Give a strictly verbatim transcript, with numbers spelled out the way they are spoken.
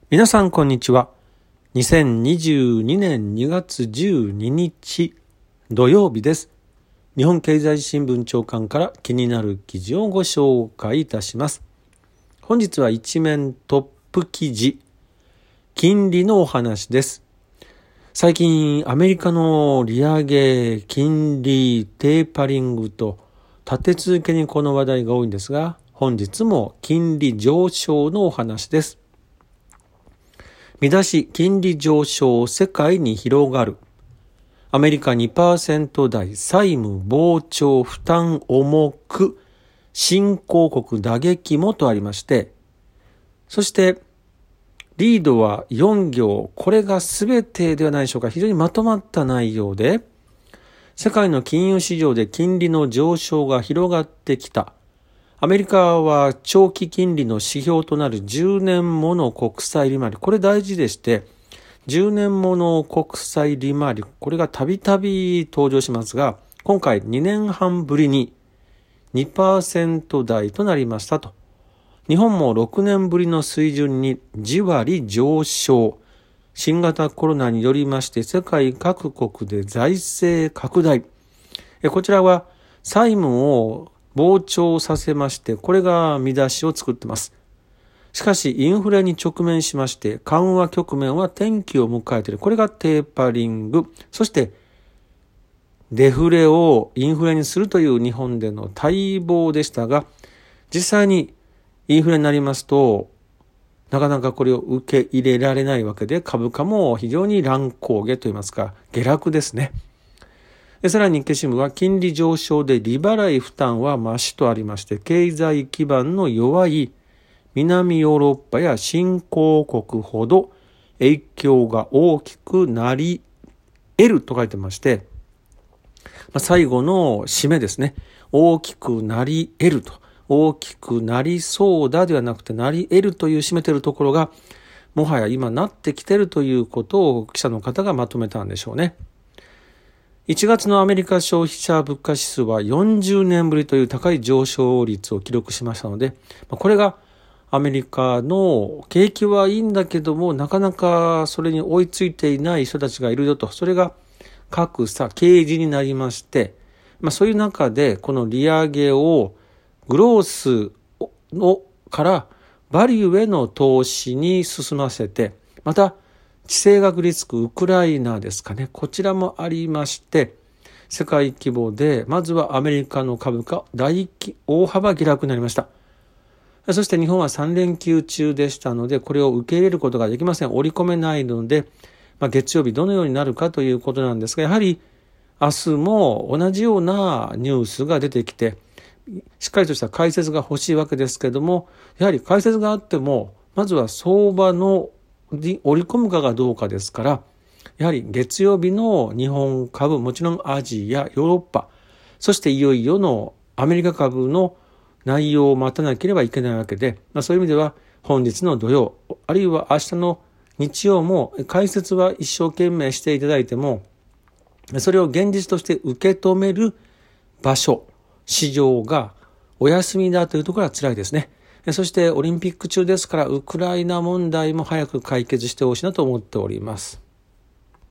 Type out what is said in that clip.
皆さんこんにちは。にせんにじゅうにねんにがつじゅうににち土曜日です。日本経済新聞長官から気になる記事をご紹介いたします。本日は一面トップ記事、金利のお話です。最近アメリカの利上げ、金利、テーパリングと立て続けにこの話題が多いんですが、本日も金利上昇のお話です。見出し、金利上昇、世界に広がる。アメリカ にパーセント 台、債務膨張、負担重く、新興国打撃もとありまして、そして、リードはよん行、これが全てではないでしょうか。非常にまとまった内容で、世界の金融市場で金利の上昇が広がってきた。アメリカは長期金利の指標となるじゅうねんもの国債利回り、これ大事でして、じゅうねんもの国債利回り、これがたびたび登場しますが、今回にねんはんぶりに にパーセント 台となりましたと。日本もろくねんぶりの水準にじ割上昇。新型コロナによりまして世界各国で財政拡大。こちらは債務を膨張させまして、これが見出しを作っています。しかしインフレに直面しまして緩和局面は転機を迎えている。これがテーパリング、そしてデフレをインフレにするという日本での待望でしたが、実際にインフレになりますとなかなかこれを受け入れられないわけで、株価も非常に乱高下といいますか下落ですね。でさらに日経新聞は金利上昇で利払い負担は増しとありまして、経済基盤の弱い南ヨーロッパや新興国ほど影響が大きくなり得ると書いてまして、最後の締めですね。大きくなり得ると、大きくなりそうだではなくてなり得るという締めているところが、もはや今なってきているということを記者の方がまとめたんでしょうね。いちがつのアメリカ消費者物価指数はよんじゅうねんぶりという高い上昇率を記録しましたので、これがアメリカの景気はいいんだけども、なかなかそれに追いついていない人たちがいるよと、それが格差、啓示になりまして、まあ、そういう中でこの利上げをグロースのからバリューへの投資に進ませて、また地政学リスク、ウクライナですかね。こちらもありまして、世界規模で、まずはアメリカの株価、大、大幅下落になりました。そして日本はさん連休中でしたので、これを受け入れることができません。織り込めないので、まあ、月曜日どのようになるかということなんですが、やはり明日も同じようなニュースが出てきて、しっかりとした解説が欲しいわけですけれども、やはり解説があっても、まずは相場のに織り込むかがどうかですから、やはり月曜日の日本株、もちろんアジア、ヨーロッパ、そしていよいよのアメリカ株の内容を待たなければいけないわけで、まあ、そういう意味では本日の土曜、あるいは明日の日曜も解説は一生懸命していただいても、それを現実として受け止める場所、市場がお休みだというところは辛いですね。そしてオリンピック中ですから、ウクライナ問題も早く解決してほしいなと思っております。